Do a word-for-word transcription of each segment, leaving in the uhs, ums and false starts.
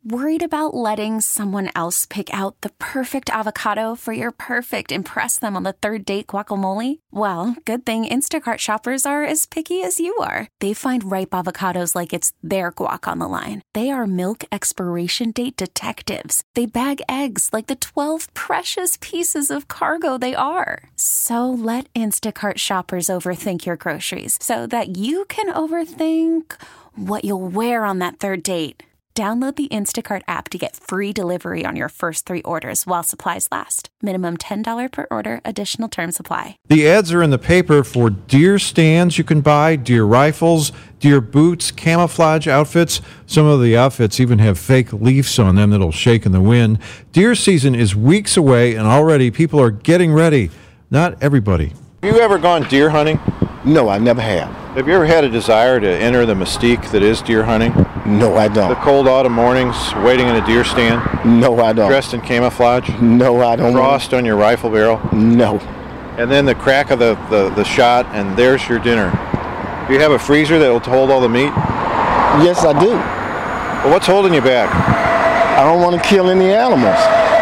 Worried about letting someone else pick out the perfect avocado for your perfect impress them on the third date guacamole? Well, good thing Instacart shoppers are as picky as you are. They find ripe avocados like it's their guac on the line. They are milk expiration date detectives. They bag eggs like the twelve precious pieces of cargo they are. So let Instacart shoppers overthink your groceries so that you can overthink what you'll wear on that third date. Download the Instacart app to get free delivery on your first three orders while supplies last. Minimum ten dollars per order. Additional terms apply. The ads are in the paper for deer stands you can buy, deer rifles, deer boots, camouflage outfits. Some of the outfits even have fake leaves on them that'll shake in the wind. Deer season is weeks away, and already people are getting ready. Not everybody. Have you ever gone deer hunting? No, I never have. Have you ever had a desire to enter the mystique that is deer hunting? No, I don't. The cold autumn mornings, waiting in a deer stand? No, I don't. Dressed in camouflage? No, I don't. Frost on your rifle barrel? No. And then the crack of the, the, the shot, and there's your dinner. Do you have a freezer that will hold all the meat? Yes, I do. Well, what's holding you back? I don't want to kill any animals.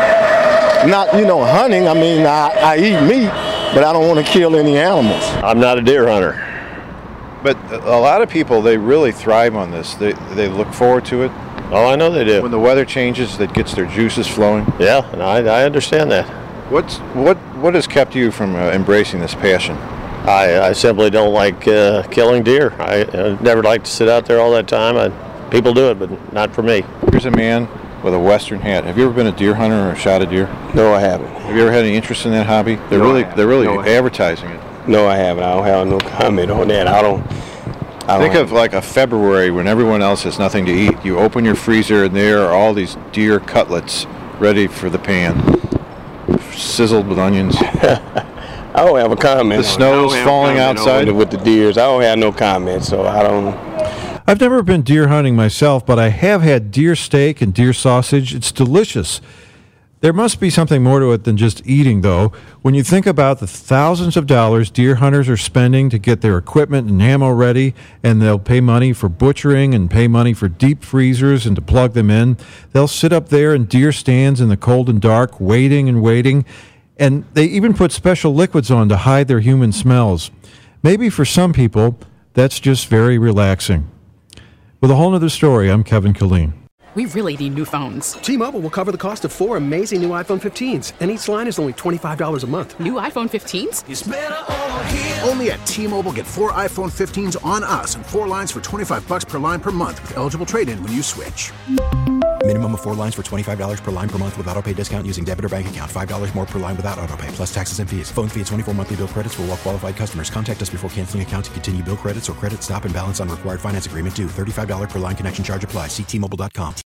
Not, you know, hunting. I mean, I, I eat meat, but I don't want to kill any animals. I'm not a deer hunter. But a lot of people, they really thrive on this. They they look forward to it. Oh, I know they do. When the weather changes, that gets their juices flowing. Yeah, and I, I understand that. What's what what has kept you from uh, embracing this passion? I, I simply don't like uh, killing deer. I, I never like to sit out there all that time. I, people do it, but not for me. Here's a man with a Western hat. Have you ever been a deer hunter or shot a deer? No, I haven't. Have you ever had any interest in that hobby? They're No, really I they're really no, advertising it. No, I haven't. I don't have no comment on that. I don't. I Think don't of like a February when everyone else has nothing to eat. You open your freezer and there are all these deer cutlets ready for the pan, sizzled with onions. I don't have a comment. The snow's falling outside with the deers. I don't have no comment, so I don't. I've never been deer hunting myself, but I have had deer steak and deer sausage. It's delicious. There must be something more to it than just eating, though. When you think about the thousands of dollars deer hunters are spending to get their equipment and ammo ready, and they'll pay money for butchering and pay money for deep freezers and to plug them in, they'll sit up there in deer stands in the cold and dark, waiting and waiting, and they even put special liquids on to hide their human smells. Maybe for some people, that's just very relaxing. With a whole nother story, I'm Kevin Killeen. We really need new phones. T-Mobile will cover the cost of four amazing new iPhone fifteens, and each line is only twenty-five dollars a month. New iPhone fifteens? It's better over here. Only at T-Mobile, get four iPhone fifteens on us and four lines for twenty-five dollars per line per month with eligible trade-in when you switch. Minimum of four lines for twenty-five dollars per line per month with autopay discount using debit or bank account. five dollars more per line without autopay, plus taxes and fees. Phone fee at twenty-four monthly bill credits for well-qualified customers. Contact us before canceling account to continue bill credits or credit stop and balance on required finance agreement due. thirty-five dollars per line connection charge applies. See T Mobile dot com.